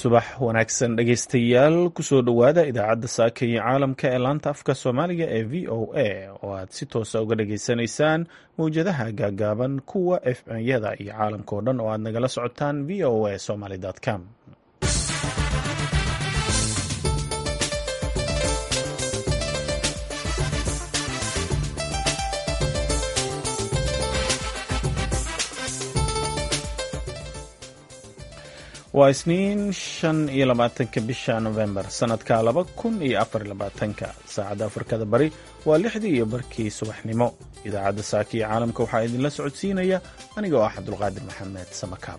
subax wanaagsan dhegaystayaal kusoo dhowaada idaacadda saaka iyo caalamka ee laanta afka soomaaliga ee v o a oo aad si toosa uga dhageysanaysaan mawjadaha gaagaaban kuwa fm-yada iyo caalamka oo dhan oo aad nagala socotaan v o a somaly com. waa isniin 25 bisha Novembar sanadka 2024 saacadda Afrikada Bari waa 6:00 subaxnimo. idaacadda saaka iyo caalamka waxaa idinla socodsiinaya aniga oo ah Cabdulqaadir Maxamed Samakaab.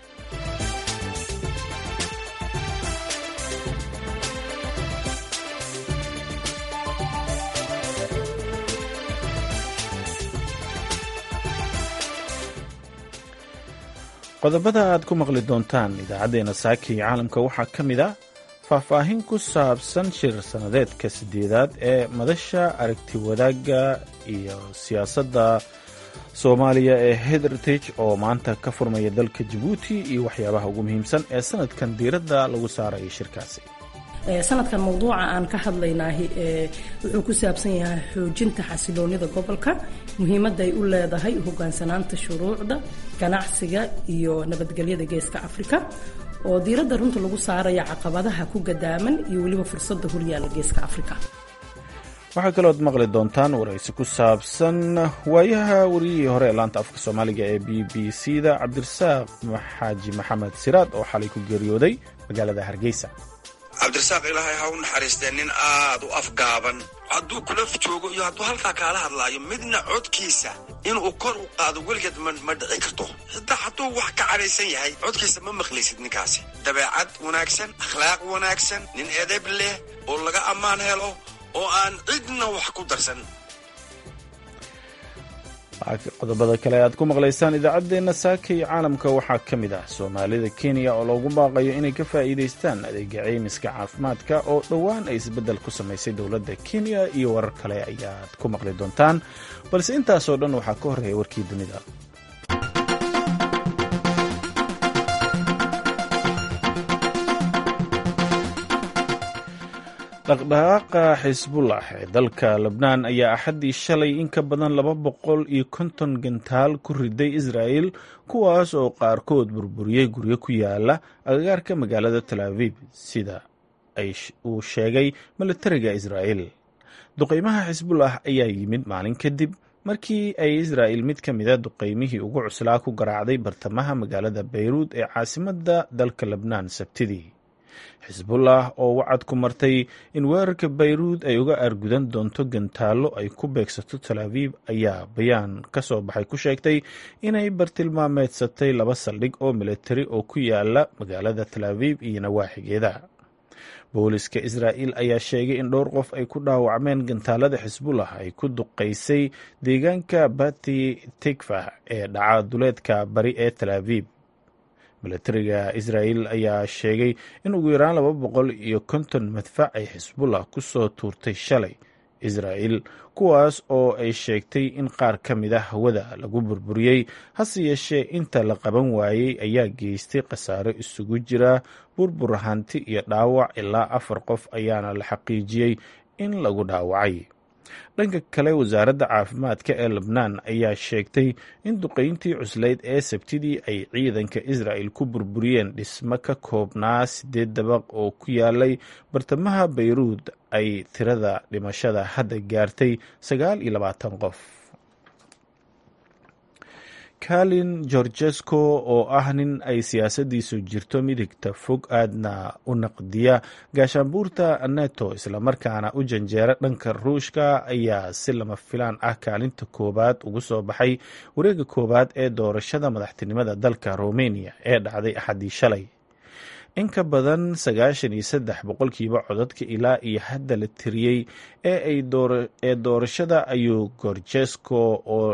qodobada aad ku maqli doontaan idaacadeena saaka iyo caalamka waxaa ka mid ah faahfaahin ku saabsan shir sanadeedka 8aad ee madasha aragti wadaagga iyo siyaasadda Soomaaliya ee Heritage oo maanta ka furmaya dalka Djibouti iyo waxyaabaha ugu muhiimsan ee sanadkan diiradda lagu saarayo shirkaasi. sanadkan mawduuca aan ka hadlaynaahi wuxuu ku saabsan yahay xoojinta xasiloonida gobolka, muhiimadda ay u leedahay hogaansanaanta shuruucda ganacsiga iyo nabadgelyada geeska Afrika, oo diiradda runta lagu saaraya caqabadaha ku gadaaman iyo weliba fursadda horyaala geeska Afrika. waxaa kalood maqli doontaan waraysi ku saabsan waayaha wariyihii hore ee laanta afka soomaaliga ee BBC-da Cabdirasaaq Xaaji Maxamed Siraad oo xalay ku geeriyooday magaalada Hargeysa. cabdirasaaq ilaahay ha u naxariistee nin aad u afgaaban, hadduu kula joogo iyo hadduu halkaa kaala hadlaayo midna codkiisa inuu kor u qaado weligeed ma dhici karto. xitaa hadduu wax ka cadhaysan yahay codkiisa ma maqlaysid. ninkaasi dabeecad wanaagsan, akhlaaq wanaagsan, nin edeb leh oo laga ammaan helo oo aan cidna wax ku darsan. qodobada kale aad ku maqlaysaan idaacaddeenna saaka iyo caalamka waxaa ka mid ah Soomaalida Kenya oo loogu baaqayo inay ka faa'iidaystaan adeega caymiska caafimaadka oo dhowaan ay isbeddel ku samaysay dowladda Kenya iyo warar kale ayaad ku maqli doontaan, balse intaasoo dhan waxaa ka horreeya warkii dunida. dhaqdhaqaaqa xisbullah ee dalka Lebnaan ayaa axaddii shalay in ka badan 250 gantaal ku riday Israa'il, kuwaas oo qaarkood burburiyey guryo ku yaala agagaarka magaalada Tel Aviv sida uu sheegay militariga Israa'il. duqeymaha xisbullah ayaa yimid maalin kadib markii ay Israa'il mid ka mid ah duqeymihii ugu cuslaa ku garaacday bartamaha magaalada Beirut ee caasimadda dalka Lebnaan Sabtidii. xisbullah oo wacad ku martay in weerarka Beirut ay uga argudan doonto gantaallo ay ku beegsato Tel Aviv ayaa bayaan ka soo baxay ku sheegtay inay bartilmaameedsatay 2 saldhig oo militari oo ku yaala magaalada Tel Aviv iyo nawaaxigeeda. booliska Israa'il ayaa sheegay in dhowr qof ay ku dhaawacmeen gantaalada xisbullah ay ku duqeysay deegaanka Bati Tikva ee dhaca duleedka bari ee Tel Aviv. militariga Israa'il ayaa sheegay in ugu yaraan 250 madfac ay xisbullah ku soo tuurtay shalay Israa'il, kuwaas oo ay sheegtay in qaar ka mid ah hawada lagu burburiyey. hase yeeshee inta la qaban waayey ayaa geystay khasaaro isugu jira burbur hanti iyo dhaawac. ilaa 4 qof ayaana la xaqiijiyey in lagu dhaawacay. dhanka kale wasaaradda caafimaadka ee Lebnaan ayaa sheegtay in duqeyntii cuslayd ee Sabtidii ay ciidanka Israa'il ku burburiyeen dhismo ka koobnaa 8 dabaq oo ku yaalay bartamaha Beirut ay tirada dhimashada hadda gaartay 29 qof. Kalin Georgescu oo ah nin ay siyaasadiisu jirto midigta fog aadna u naqdiya gaashaanbuurta NATO islamarkaana u janjeera dhanka Ruushka ayaa si lama filaan ah kaalinta koobaad ugu soo baxay wareegga koobaad ee doorashada madaxtinimada dalka Romania ee dhacday Axaddii shalay. in ka badan 93% codadka ilaa iyo hadda la tiriyey ee doorashada ayuu Georgescu oo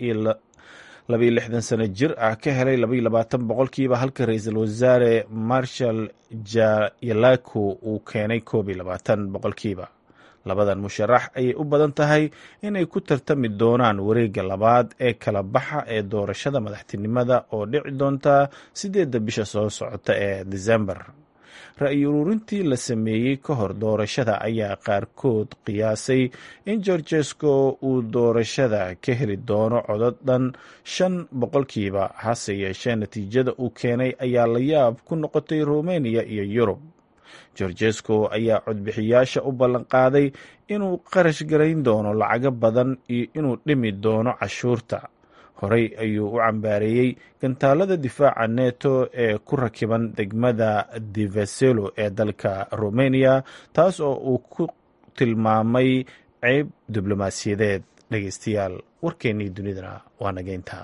62 sano jir ah ka helay 22%, halka ra'iisul wasaare Marshal Jayelaku uu keenay 21%. labadan musharax ayay u badan tahay inay ku tartami doonaan wareegga labaad ee kala baxa ee doorashada madaxtinimada oo dhici doonta 8 bisha soo socota ee December. ra-yi ururintii la sameeyey ka hor doorashada ayaa qaarkood qiyaasay in georgesco uu doorashada ka heli doono codod dhan 5%, hase yeeshee natiijada uu keenay ayaa la yaab ku noqotay Romania iyo Yurub. georgesco ayaa codbixiyaasha u ballanqaaday inuu qarash garayn doono lacago badan iyo inuu dhimi doono cashuurta. horey ayuu u cambaareeyey gantaalada difaaca neto ee ku rakiban degmada Diveselo ee dalka Romania, taas oo uu ku tilmaamay ceeb diblomaasiyadeed. dhegeystayaal, warkeennii dunidana waa nageyntaa.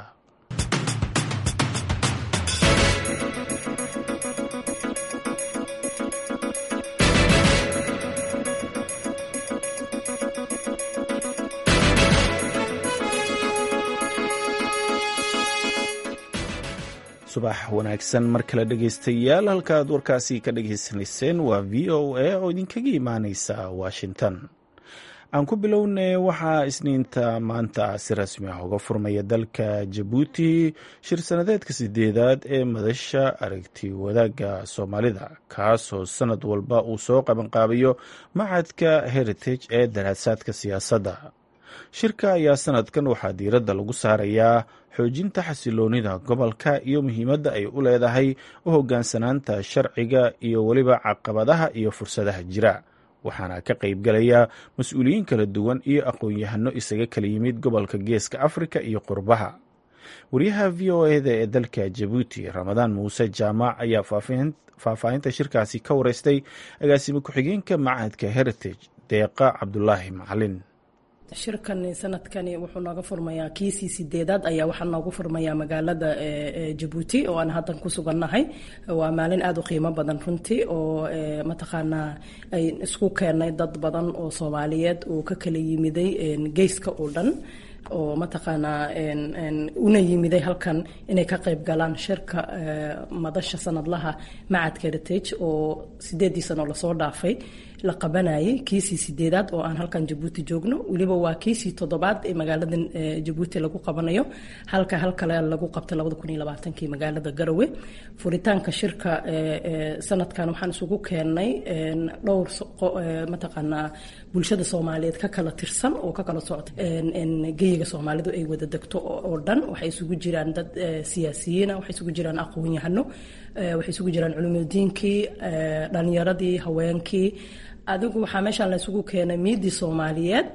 subax wanaagsan mar kale dhegeystayaal, halkaaad warkaasi ka dhegeysanayseen waa v o a oo idinkaga imaaneysa Washington. aan ku bilownay, waxaa isniinta maanta si rasmi ah uga furmaya dalka Jabuuti shir sanadeedka 8aad ee madasha aragti wadaagga Soomaalida, kaasoo sanad walba uu soo qabanqaabiyo Machadka Heritage ee daraasaadka siyaasadda. shirka ayaa sanadkan waxaa diiradda lagu saarayaa xoojinta xasiloonida gobolka iyo muhiimadda ay u leedahay u hoggaansanaanta sharciga iyo weliba caqabadaha iyo fursadaha jira. waxaana ka qayb galaya mas-uuliyiin kala duwan iyo aqoon-yahano isaga kala yimid gobolka Geeska Afrika iyo qurbaha. wariyaha v o a-da ee dalka Jabuuti, Ramadaan Muuse Jaamac, ayaa faahfaahinta shirkaasi ka wareystay agaasime ku-xigeenka Machadka Heritage Deeqa Cabdulaahi Macalin. shirkan sanadkani wuxuu nooga furmayaa kiisii 8aad ayaa waxaa noogu furmayaa magaalada Jabuuti oo aan haddan ku sugannahay. waa maalin aad u qiimo badan runtii oo mataqaanaa ay isku keenay dad badan oo Soomaaliyeed oo ka kala yimiday geeska oo dhan, oo mataqaanaa una yimiday halkan inay ka qayb galaan shirka madasha sanadlaha Machadka Heritage oo 8 sano lasoo dhaafay la qabanayay. kiisii 8aad oo aan halkan Jabuuti joogno, weliba waa kiisii 7aad ee magaalada Jabuuti lagu qabanayo, halkale lagu qabtay 2020 magaalada Garowe. furitaanka shirka sanadkan waxaan isugu keenay dhowr mataqaanaa bulshada Soomaaliyeed ka kala tirsan oo ka kala socota geeyiga Soomaalidu ay wada degto oo dhan. waxay isugu jiraan dad siyaasiyiin, waxay isugu jiraan aqoon-yahano, waxay isugu jiraan culimadiinkii, dhalinyaradii, haweenkii. adigu waxaa meeshaan la isugu keenay miidii Soomaaliyeed.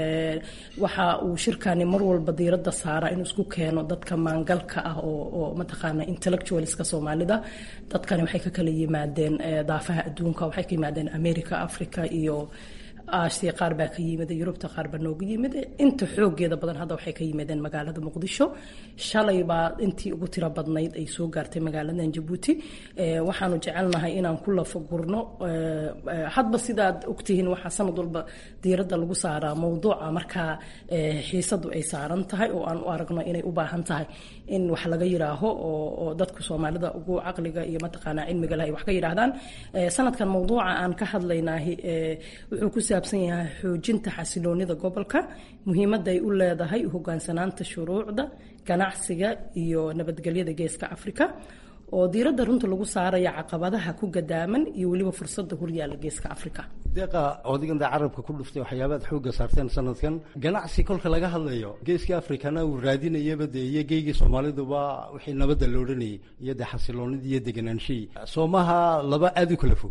waxa uu shirkani mar walba diiradda saara inuu isku keeno dadka maangalka ah oo mataqaana intellectualska Soomaalida. dadkani waxay ka kala yimaadeen daafaha adduunka, waxay ka yimaadeen America, Africa iyo Aasiya. qaar baa ka yimid Yurubta, qaar baa nooga yimid. inta xoogeeda badan hadda waxay ka yimaadeen magaalada Muqdisho. shalay baa intii ugu tiro badnayd ay soo gaartay magaaladan Jabuuti. waxaanu jecelnahay inaan ku lafagurno hadba sidaad ogtihiin waxaa sanad walba diiradda lagu saaraa mowduuca markaa xiisadu ay saaran tahay oo aan u aragno inay u baahan tahay in wax laga yiraaho oo dadka Soomaalida ugu caqliga iyo mataqaanaa cilmiga leh ay wax ka yiraahdaan. sanadkan mowduuca aan ka hadlaynahay wuxuu ku saabsan yahay xoojinta xasiloonida gobolka, muhiimadda ay u leedahay u hoggaansanaanta shuruucda, ganacsiga iyo nabadgelyada Geeska Afrika, oo diiradda runta lagu saaraya caqabadaha ku gadaaman iyo weliba fursadda horyaala Geeska Afrika. deeqa odagan carabka ku dhuftay waxyaabaad xoogga saarteen sanadkan ganacsi kolka laga hadlayo Geeska Afrikana uu raadinayaba iyo geeyga Soomaaliduba wixii nabadda loo dhanayay iyo xasiloonida iyo deganaanshihi Soomaha laba aad u kala fog.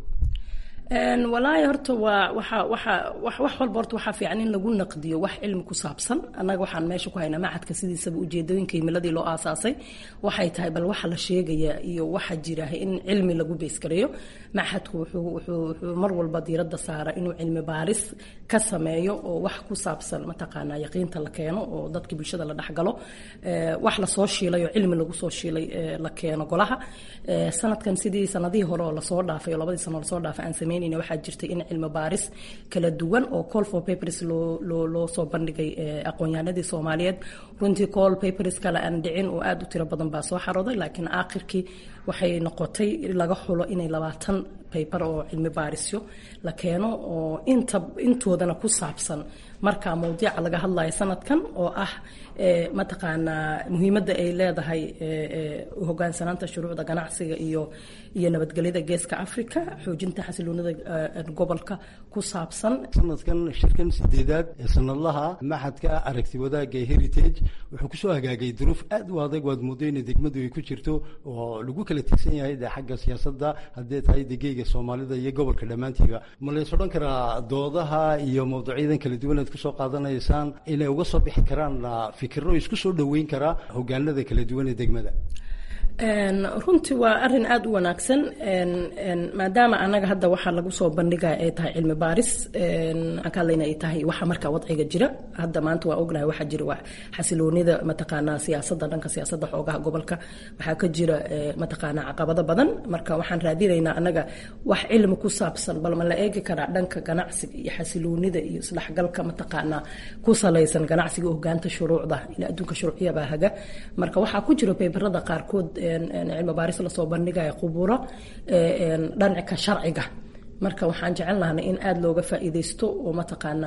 walaahi horta wax walba horta waxaa fiican in lagu naqdiyo wax cilmi ku saabsan. annaga waxaan meesha ku haynaa Machadka sidiisaba ujeedooyinka himiladii loo aasaasay waxay tahay bal waxa la sheegaya iyo waxa jira in cilmi lagu beeskareeyo. Machadku wuxuu mar walba diiradda saara inuu cilmi baaris ka sameeyo oo wax ku saabsan mataqaanaa yaqiinta la keeno oo dadka bulshada la dhaxgalo, wax la soo shiilay oo cilmi lagu soo shiilay la keeno golaha. sanadkan sidii sanadihii hore oo lasoo dhaafay oo 2 sano lasoo dhaafay aan sameynayna waxaa jirtay in cilmi baaris kala duwan oo call for papers loo soo bandhigay aqoon-yahanadii Soomaaliyeed. runtii call papers kale aan dhicin oo aad u tiro badan baa soo xarooday, laakiin aakhirkii waxay noqotay laga xulo inay 20 paper oo cilmi baarisyo la keeno oo intoodana ku saabsan marka mowduuca laga hadlayo sanadkan oo ah mataqaanaa muhiimadda ay leedahay hogaansanaanta shuruucda ganacsiga iyo nabadgelyada geeska Afrika, xoojinta xasiloonida gobolka ku saabsan. sanadkan shirkan sideedaad ee sanadlaha maxadka aragti wadaaga Heritage wuxuu ku soo hagaagay duruuf aad u adag waad moodo in degmadu ay ku jirto oo lagu kala tigsan yahay xagga siyaasadda haddii tahay deegaanka Soomaalida iyo gobolka dhamaantiiba ma la soo dhan karaa doodaha iyo mowduucyada kala duwan ee ku soo qaadanaysaan inay uga soo bixi karaan fikirro isku soo dhaweyn kara hogaanada kala duwan ee degmada. runtii waa arin aad u wanaagsan maadaama anaga hadda waxa lagu soo bandhigay ay tahay cilmi baaris akaleena ay tahay waxa marka wadciga jira hadda maanta waa ognahay waxa jira wax xasiloonida mataqaana siyaasadda dhanka siyaasadda xoogaha gobolka waxa ka jira mataqaana caqabado badan marka waxaan raadinaynaa anaga wax cilmi ku saabsan bal ma la eegi karaa dhanka ganacsiga iyo xasiloonida iyo isdhexgalka mataqaana ku salaysan ganacsiga hogaanta shuruucda ila adduunka shuruuciyada haga marka waxa ku jira paperada qaarkood cilmi baaris la soo bandhigay khuburo dhanka sharciga marka waxaan jecelnahay in aad looga faa'iideysto oo mataqaana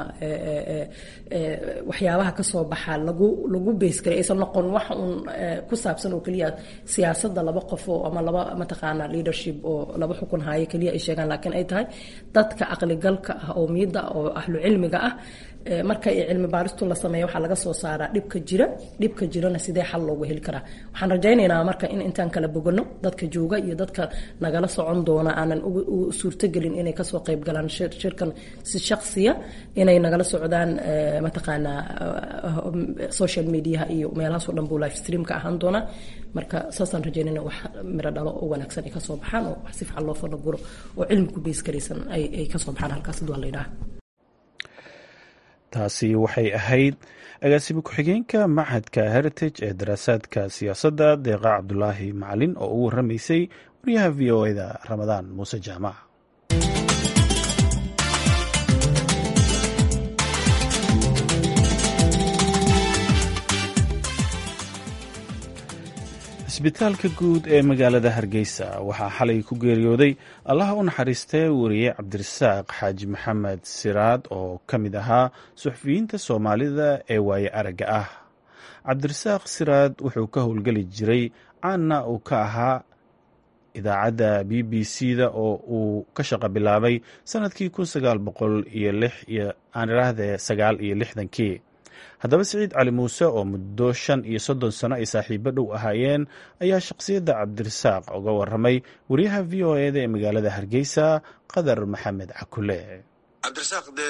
waxyaabaha ka soo baxa lagu base garay aysan noqon wax ku saabsan oo kaliya siyaasadda laba qof oo ama laba mataqaana leadership oo laba xukun haya kaliya ay sheegaan laakiin ay tahay dadka aqli galka ah oo miida oo ahlu cilmiga ah marka cilmi baaristu la sameeyo waxa laga soo saaraa dhibka jirana sidee xal loogu heli karaa waxaan rajaynaynaa marka in intaan kala bogano dadka jooga iyo dadka nagala socon doona aanan u suurtagelin inay ka soo qayb galaan shirkan si shakhsiya inay nagala socdaan mataqaana social media iyo meelahaas oo dhan buu live stream ka ahaan doona marka saasaan rajaynayna wax miro dhalo oo wanaagsan ay ka soo baxaan oo wax si fiican loo fadhiguro oo cilmi ku bees garaysan ay ka soo baxaan halkaas dad la yiraahdo. taasi waxay ahayd agaasimo ku-xigeenka maxadka Heritage ee daraasaadka siyaasadda Deeqa Cabdulaahi Macalin oo u waramaysay wariyaha VOA-da Ramadaan Muuse Jaamac. isbitaalka guud ee magaalada Hargeysa waxaa xalay ku geeriyooday allaha u naxariistay wariye Cabdirasaaq Xaaji Maxamed Siraad oo ka mid ahaa suxufiyiinta Soomaalida ee waaye aragga ah. Cabdirasaaq Siraad wuxuu ka howlgeli jiray caana uu ka ahaa idaacadda BBC-da oo uu ka shaqo bilaabay sanadkii 1969 haddaba Siciid Cali Muuse oo muddo 35 sano ay saaxiibo dhow ahaayeen ayaa shakhsiyadda Cabdirasaaq uga waramay wariyaha VOA-da ee magaalada Hargeysa Qadar Maxamed Cakule. Cabdirasaaq de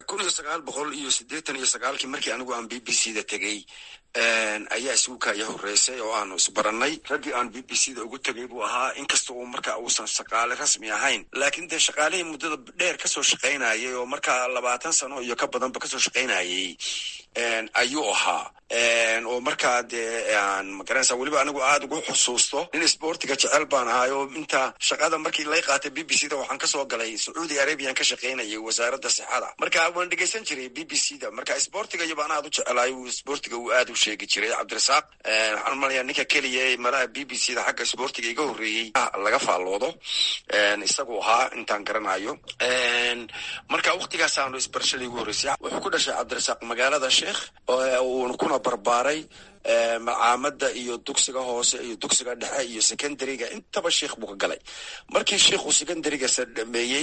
1989 markii anigu aan BBC-da tagay ayaa isugu kaya horeysay oo aanu isbarannay raggii aan BBC-da ugu tagay buu ahaa inkasta uu markaa uusan shaqaale rasmi ahayn laakiin de shaqaalihii muddada dheer ka soo shaqaynayay oo markaa 20 sano iyo ka badanba ka soo shaqaynayay ayuu ahaa oo markaa dee aan magaranaysa weliba anigu aad ugu xusuusto nin isboortiga jecel baan ahay oo inta shaqada markii lay qaatay BBC-da waxaan ka soo galay Saudi Arabian ka shaqaynayay wasaaradda sixada marka waan dhageysan jiray BBC-da marka isboortiga iyo baan aad u jecelahay isboortiga uu aad u sheegi jiray Cabdirasaaq waxaan malayaa ninka keliya malaha BBC-da xagga isboortiga iga horreeyay laga faaloodo isagu ahaa intaan garanayo marka waqtigaas aanu isbarashadii ugu horreysay wuxuu ku dhashay Cabdirasaaq magaalada Sheekh oo kuna barbaaray macaamada iyo dugsiga hoose iyo dugsiga dhexe iyo secondary-ga intaba Sheekh buu ka galay markii Sheekhu secondary-ga sameeyay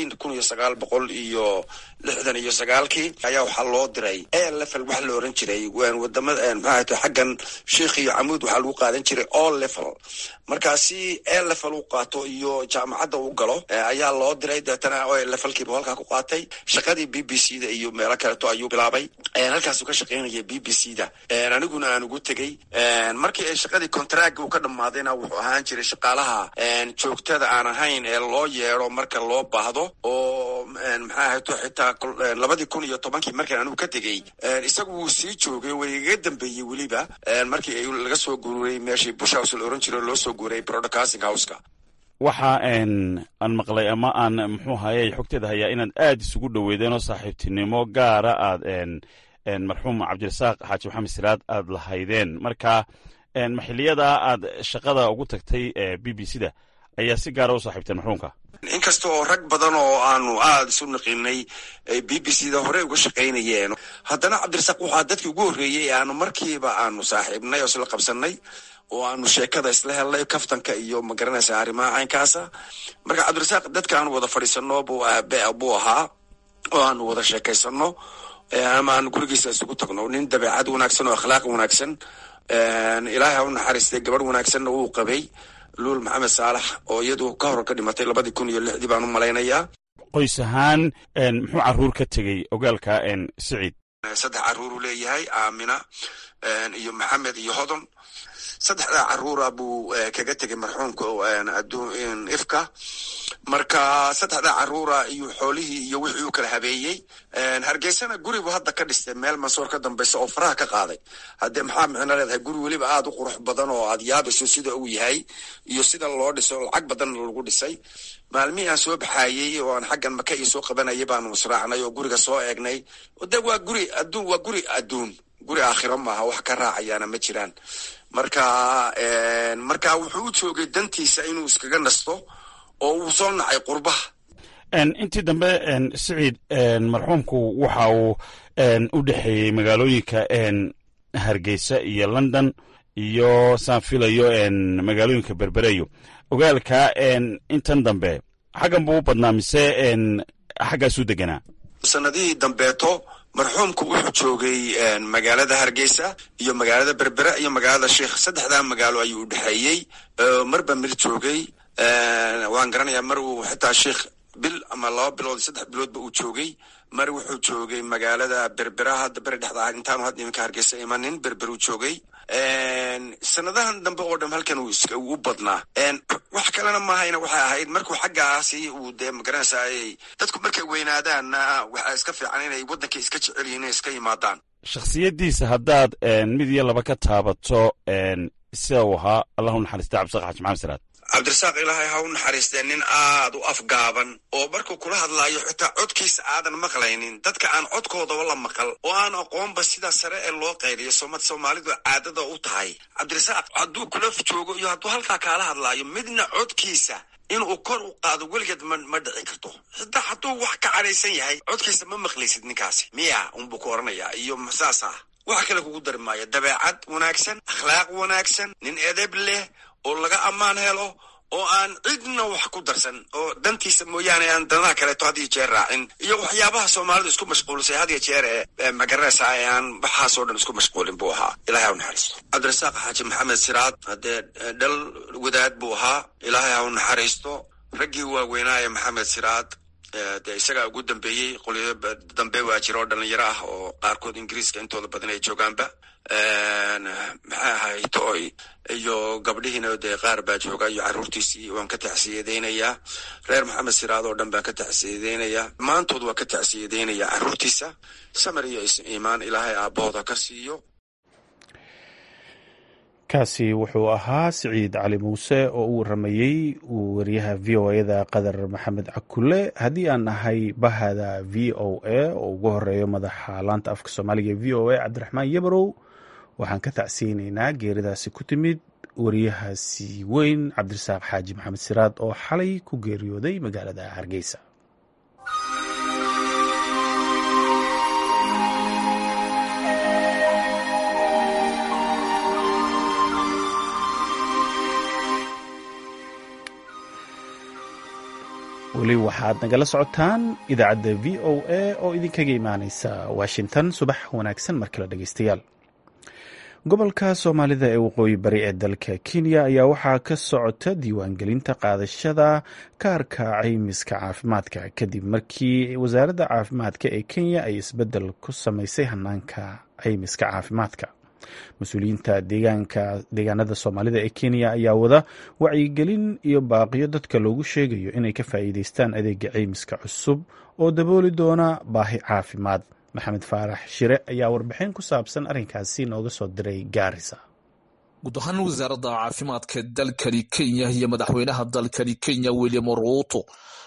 1969 ayaa waxa loo diray level wax la oran jiray wadamada maxaa xaggan Sheekh iyo Amuud waxa lagu qaadan jiray all level markaasi level uu qaato iyo jaamacadda uu galo ayaa loo diray dadana levelkiiba halka ku qaatay shaqadii BBC-da iyo meelo kale to ayuu bilaabay halkaas uu ka shaqeynayay BBC-da aniguna aan ugu tagay markii ay shaqadii contract uu ka dhamaadayna wuxuu ahaan jiray shaqaalaha joogtada aan ahayn ee loo yeero marka loo baahdo oo maxaa ahayto xitaa 2010 markii aanu ka tagay isagu uu sii joogay way iga dambeeyay weliba markii ay laga soo guuray meeshii Bush House la oran jiray loo soo guuray Broadcasting House-ka waxa aan maqlay ama aan muxuu hayay xogteeda hayaa inaan aad isugu dhaweedeen oo saaxiibtinimo gaara aad marxuum Cabdirasaaq Xaaji Maxamed Siraad aad lahaydeen marka maxiliyada aad shaqada ugu tagtay b b c da ayaa si gaara u saaxiibteen marxuumka inkasta oo rag badan oo aanu aada isu naqiinay b b c da hore uga shaqaynayeen haddana cabdirasaaq waxaa dadkii ugu horreeyey aanu markiiba aanu saaxiibnay oo isla qabsanay oo aanu sheekada isla helnay kaftanka iyo magaranaysa arrimaha caynkaasa marka cabdirasaaq dadka aanu wada fadhiisano buu ahaa oo aanu wada sheekaysano ama aanu gurigiisa isugu tagno nin dabeecad wanaagsan oo akhlaaq wanaagsan ilaahay ha u naxariistay gabadh wanaagsanna wuu qabay luul maxamed saalax oo iyadu ka hor ka dhimatay 2006 baan u malaynayaa qoys ahaan muxuu carruur ka tegey ogaalka siciid 3 carruuru leeyahay aamina iyo maxamed iyo hodon 3 carruura buu kaga tegay marxuumka adduun ifka marka 3 carruura iyo xoolihii iyo wixii uu kala habeeyey hargeysana gurigu hadda ka dhistay meel mansoor ka dambaysa oo faraha ka qaaday haddee maxaa micno leedahay guri weliba aada u qurux badan oo aad yaabayso sida uu yahay iyo sida loo dhiso lacag badan lagu dhisay maalmihii aan soo baxaayey oo aan xaggan maka iyo soo qabanayay baanu israacnay oo guriga soo eegnay de waa guri adduun guri aakhiro maaha wax ka raacayaana ma jiraan marka wuxuu u joogay dantiisa inuu iskaga nasto oo uu soo nacay qurbaha intii dambe siciid marxuumku waxa uu u dhexeeyey magaalooyinka hargeysa iyo london iyo saan filayo magaalooyinka berbereyo ogaalka intan dambe xaggan buu u badnaa mise xaggaasuu deganaa sanadihii dambeeto marxuumku wuxuu joogay magaalada hargeysa iyo magaalada berbere iyo magaalada sheikh 3 magaalo ayuu u dhexeeyey marba mil joogay waan garanayaa mar uu xitaa sheikh bil ama 2 bilood 3 biloodba uu joogay mar wuxuu joogay magaalada berbera hadda beri dhexda intaanu hadda iminka hargeysa imanin berber uu joogay sanadahan dambe oo dham halkan uu u badnaa wax kalena maahayna waxay ahayd markuu xaggaasi uu dee magaranaysaayey dadku markay weynaadaanna waxaa iska fiican inay waddankay iska jecel yihiin inay iska yimaadaan shakhsiyaddiisa haddaad mid iyo laba ka taabato sida uu ahaa allahu naxariista cabdisaaq xaaji maxamed siraad cabdirasaaq ilaahay ha u naxariistee nin aada u afgaaban oo markuu kula hadlaayo xitaa codkiisa aadan maqlaynin dadka aan codkoodaba la maqal oo aan aqoonba sida sare ee loo qayliyo soomaalidu caadada u tahay cabdirasaaq hadduu kula joogo iyo hadduu halkaa kaala hadlaayo midna codkiisa inuu kor u qaado weligeed ma dhici karto xitaa hadduu wax ka cadhaysan yahay codkiisa ma maqlaysid ninkaasi miya unbuu ku oranayaa iyo saasa wax kale kugu dari maayo dabeecad wanaagsan akhlaaq wanaagsan nin edeb leh oo laga ammaan helo oo aan cidna wax ku darsan oo dantiisa mooyaane aan danaha kaleeto had iyo jeer raacin iyo waxyaabaha soomaalidu isku mashquulisay had iyo jeer magaranaysa aan waxaasoo dhan isku mashquulin buu ahaa ilaahay ha u naxariisto cabdirasaaq xaaji maxamed siraad haddee dhal wadaad buu ahaa ilaahay ha u naxariisto raggii waaweynaaye maxamed siraad dee isagaa ugu dambeeyey qolyo dambe waa jira oo dhalinyaro ah oo qaarkood ingiriiska intooda badan ay joogaanba maxay ahayd oy iyo gabdhihiina dee qaar baa jooga iyo carruurtiisii waan ka tacsiyadeynayaa reer maxamed siraad oo dhan baan ka tacsiyadeynayaa maantood waa ka tacsiyadeynayaa carruurtiisa samar iyo iimaan ilaahay aabbahooda ka siiyo kaasi wuxuu ahaa siciid cali muuse oo u waramayey wariyaha v o a-da qadar maxamed cakule haddii aan nahay bahada v o a oo ugu horeeyo madaxa laanta afka soomaaliga v o a cabdiraxmaan yabarow waxaan ka tacsiyeynaynaa geeridaasi ku timid wariyahaasi weyn cabdirasaaq xaaji maxamed siraad oo xalay ku geeriyooday magaalada hargeysa. weli waxaad nagala socotaan idaacadda v o a oo idinkaga imaaneysa washington. subax wanaagsan mar kale dhegeystayaal. gobolka soomaalida ee waqooyi bari ee dalka kenya ayaa waxaa ka socota diiwaangelinta qaadashada kaarka caymiska caafimaadka kadib markii wasaaradda caafimaadka ee kenya ay isbedel ku sameysay hanaanka caymiska caafimaadka. mas-uuliyiinta deegaanada soomaalida ee kenya ayaa wada wacyigelin iyo baaqiyo dadka loogu sheegayo inay ka faa'iideystaan adeega caymiska cusub oo dabooli doona baahi caafimaad. maxamed faarax shire ayaa warbixin ku saabsan arrinkaasi nooga soo diray gaarisa. guud ahaan wasaaradda caafimaadka dalkani kenya iyo madaxweynaha dalkani kenya william ruuto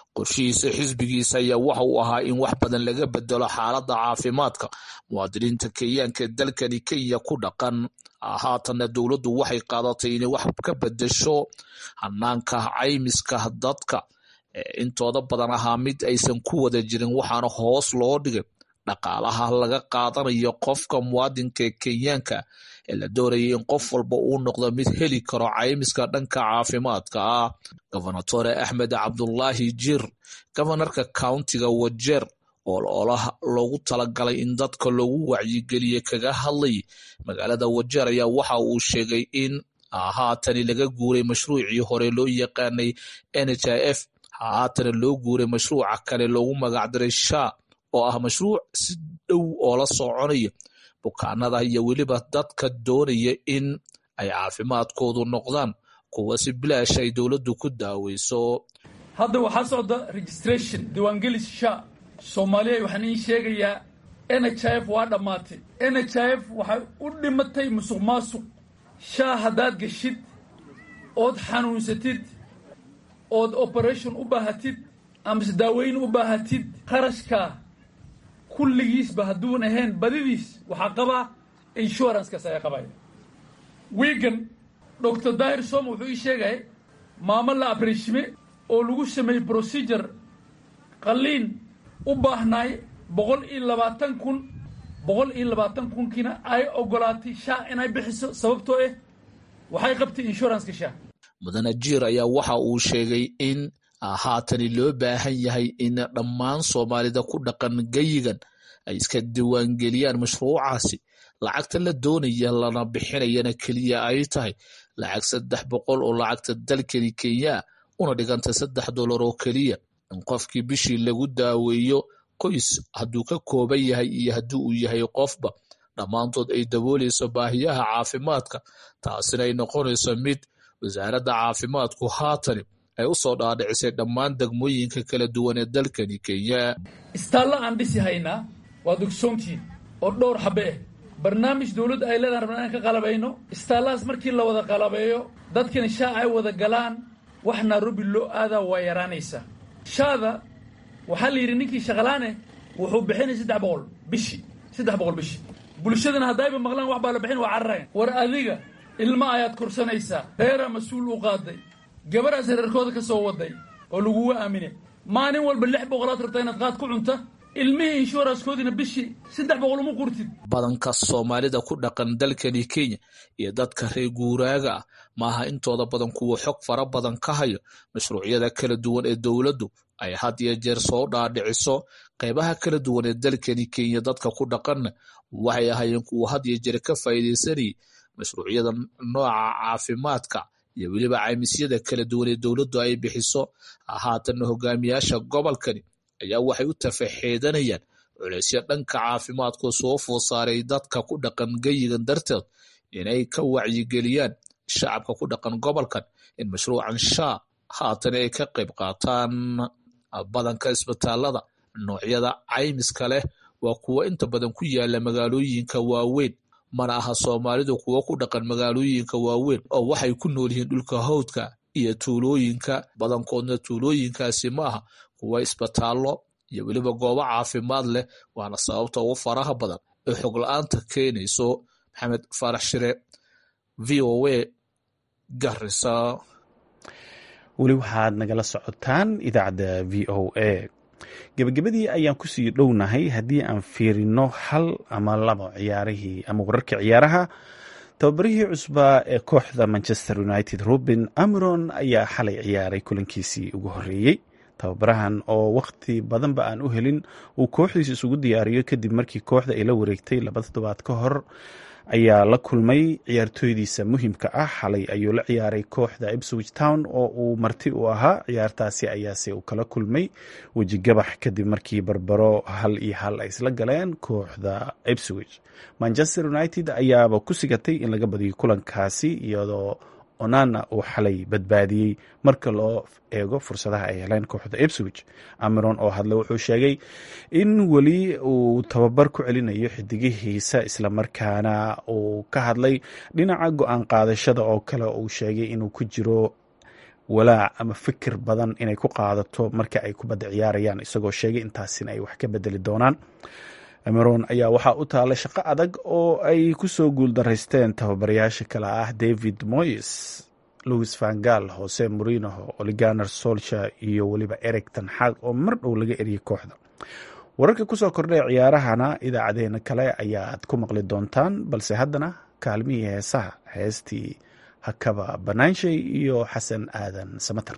qorshihiisa xisbigiisa ayaa waxa uu ahaa in wax badan laga bedelo xaaladda caafimaadka muwaadiniinta kenyaanka ee dalkani Kenya ku dhaqan. Haatanna dowladdu waxay qaadatay inay wax ka bedesho hanaanka caymiska dadka intooda badan ahaa mid aysan ku wada jirin, waxaana hoos loo dhigay dhaqaalaha laga qaadanayo qofka muwaadinka ee Kenyaanka ee la doonayay in qof walba uu noqdo mid heli karo caymiska dhanka caafimaadka ah. Gobernatore Axmed Cabdullaahi Jir, gobanarka countiga Wajeer, ololaha loogu talagalay in dadka lagu wacyigeliyo kaga hadlay magaalada Wajeer ayaa waxa uu sheegay in haatani laga guuray mashruucii hore loo yaqaanay NHIF, haatana loo guuray mashruuca kale loogu magacdaray SHA oo ah mashruuc si dhow oo la soconaya bukaanada iyo weliba dadka doonaya in ay caafimaadkoodu noqdaan kuwa si bilaash ay dowladdu ku daaweyso. hadda waxaa socda registration diiwaangelis SHA Soomaaliya. waxaan ii sheegayaa NHIF waa dhammaatay. NHIF waxay u dhimatay musuqmaasuq. SHA haddaad geshid ood xanuunsatid ood operation u baahatid amase daaweyn u baahatid, qarashka kulligiisba hadduun ahayn badidiis waxaa qabaa insurance-kaas ayaa qabaya. wiigan Dr. Daahir Somo wuxuu ii sheegay maamo la abreshime oo lagu sameeyey procedure qalliin u baahnaay 120,000 ay ogolaatay SHA inay bixiso sababtoo waxay qabtay insurance-ka SHA. Mudane Jir ayaa waxa uu sheegay in haatani loo baahan yahay in dhammaan Soomaalida ku dhaqan geyigan ay iska diiwaangeliyaan mashruucaasi. lacagta la doonaya lana bixinayana keliya ay tahay lacag 300 oo lacagta dalkani Kenya una dhiganta $3 oo keliya in qofkii bishii lagu daaweeyo qoys hadduu ka kooban yahay iyo hadduu uu yahay qofba, dhammaantood ay dabooleyso baahiyaha caafimaadka. taasina ay noqonayso mid wasaaradda caafimaadku haatani ay u soo dhaadhicisay dhammaan degmooyinka kala duwan ee dalkani Kenya. istaalla aan dhisi haynaa waa dugsoontiin oo dhowr xabe barnaamij dowladda ay leedahay rabnaan inaan ka qalabayno. istaalahaas markii la wada qalabeeyo dadkani SHA ay wada galaan wax Nairobi loo aadaa waa yaraanaysaa. SHA-da waxaa la yidhi ninkii shaqalaane wuxuu bixinay 300 bishii. bulshadana haddayba maqlaan wax baa la bixin waa cararayn. war adiga ilma ayaad korsanaysaa, reeraa mas-uul u qaaday, gabaraas reerkooda ka soo waday oo lagugu aaminay. maalin walba 600 aad rabtaa inaad qaad ku cunta, ilmihii insurance-koodina bishii 300 uma qurtid. badanka Soomaalida ku dhaqan dalkani Kenya iyo dadka reer guuraaga ah maaha intooda badan kuwa xog fara badan ka hayo mashruucyada kala duwan ee dowladdu ay had iyo jeer soo dhaadhiciso. qaybaha kala duwan ee dalkani Kenya dadka ku dhaqanna waxay ahaayeen kuwa had iyo jeer ka faa'iideysanayay mashruucyada nooca caafimaadka iyo weliba caymisyada kala duwan ee dowladdu ay bixiso. haatanna hogaamiyaasha gobolkani ayaa waxay u tafaxeedanayaan culeysyo dhanka caafimaadku soo food saaray dadka ku dhaqan geyigan darteed inay ka wacyigeliyaan shacabka ku dhaqan gobolkan in mashruucan SHA haatan ay ka qayb qaataan. badanka isbitaalada noocyada caymiska leh waa kuwa inta badan ku yaala magaalooyinka waaweyn, mana aha Soomaalidu kuwa ku dhaqan magaalooyinka waaweyn oo waxay ku nool yihiin dhulka hawdka iyo tuulooyinka. badankoodna tuulooyinkaasi maaha kuwa isbitaallo iyo weliba goobo caafimaad leh, waana sababta ugu faraha badan ee xog la-aanta keenayso. Maxamed Faarax Shire, VOA, Garissa. weli waxaad nagala socotaan idaacadda VOA. gebagabadii ayaan kusii dhownahay. haddii aan fiirino hal ama labo ciyaarihii ama wararka ciyaaraha, tababarihii cusbaa ee kooxda Manchester United Ruben Amorim ayaa xalay ciyaaray kulankiisii ugu horeeyey. tababarahan oo wakhti badanba aan u helin uu kooxdiisa isugu diyaariyo kadib markii kooxda ay la wareegtay 2 toddobaad ka hor, ayaa la kulmay ciyaartooydiisa muhiimka ah. xalay ayuu la ciyaaray kooxda Ipswich Town oo uu marti u ahaa. ciyaartaasi ayaase uu kala kulmay wejigabax kadib markii barbaro 1-1 ay isla galeen kooxda Ipswich. Manchester United ayaaba ku sigatay in laga badiyo kulankaasi, iyadoo Onana uu xalay badbaadiyey marka loo eego fursadaha ay heleen kooxda Ipswich. Amorim oo hadlay wuxuu sheegay in weli uu tababar ku celinayo xidigihiisa, islamarkaana uu ka hadlay dhinaca go-aan qaadashada oo kale uu sheegay inuu ku jiro walaac ama fikir badan inay ku qaadato marka ay kubadda ciyaarayaan, isagoo sheegay intaasina ay wax ka bedeli doonaan. Cameroon ayaa waxaa u taala shaqo adag oo ay ku soo guuldaraysteen tababarayaasha kale ah David Moyes, Louis van Gaal, Jose Mourinho, Ole Gunnar Solskjaer iyo weliba Erik ten Hag oo mar dhow laga eriyey kooxda. Wararka kusoo kordhay ciyaarahana idaacadeena kale ayaad ku maqli doontaan, balse haddana kaalmihii heesaha, heestii Hakaba Banaanshay iyo Xasan Aadan Samatar.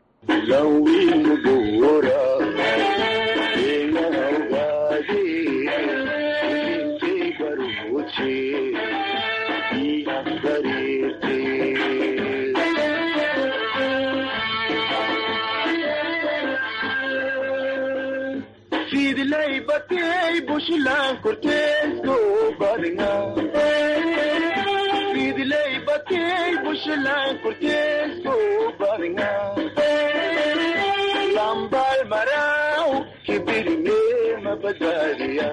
batay bushlan korteesko badinga Fidlay batay bushlan korteesko badinga Lambal marau kibirne mabadaliya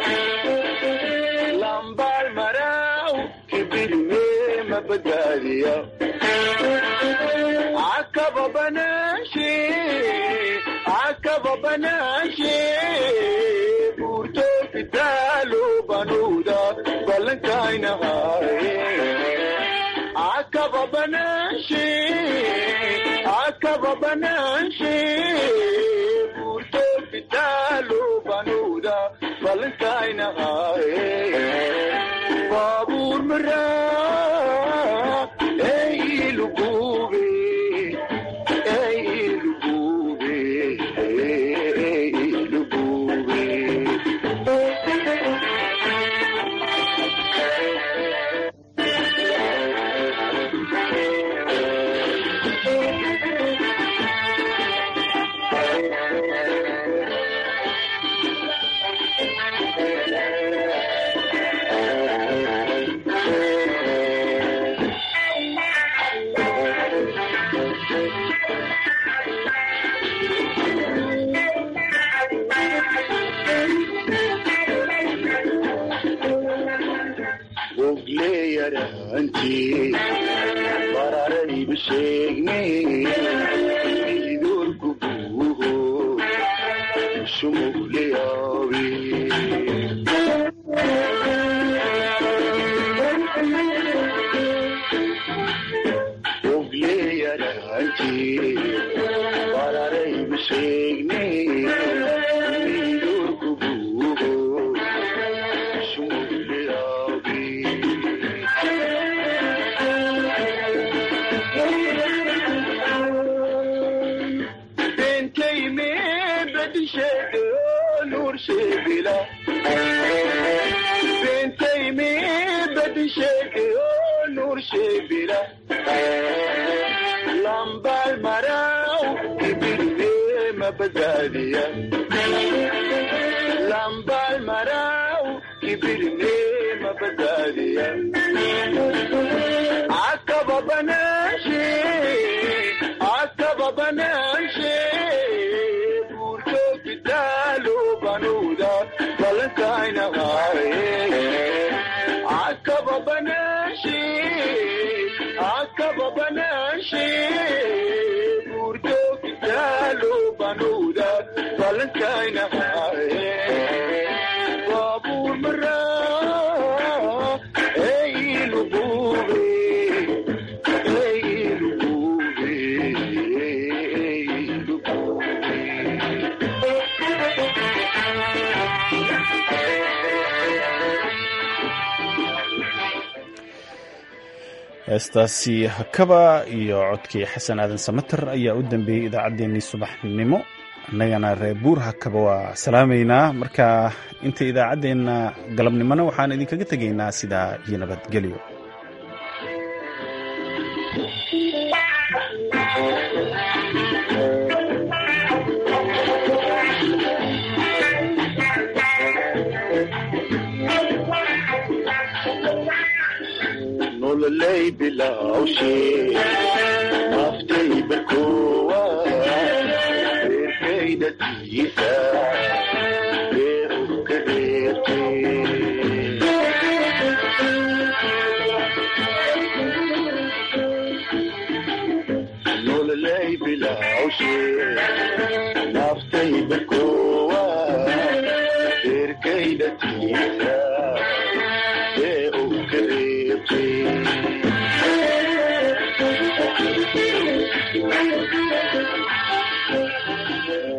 Lambal marau kibirne mabadaliya Akaba banashe Burto fitalo banuda balankaina hai Akaba banashe Burto fitalo banuda balankaina hai Babur mara ei lubube Bararay bisheegne idur kubuho shumule awi ogle yaranti bararay bisheegne idur kubuho shumule awi Shebila Bentay me badi sheke nur shebila Lambal marau kibirne mabadaliya Lambal marau kibirne mabadaliya Akaba banashe Burto kitalo banuda balankaina hai Akaba banashe Burto kitalo banuda balankaina hai Babur mara ei lubube heestaasi Hakaba iyo codkii Xasan Aadan Samatar ayaa u dambeeyey idaacaddeenii subaxnimo. annagana reer buur Hakaba waa salaamaynaa. marka inta idaacaddeenna galabnimona waxaan idinkaga tegaynaa sidaa iyo nabadgelyo. Lay bilawshi aftay berkowa kayda tisa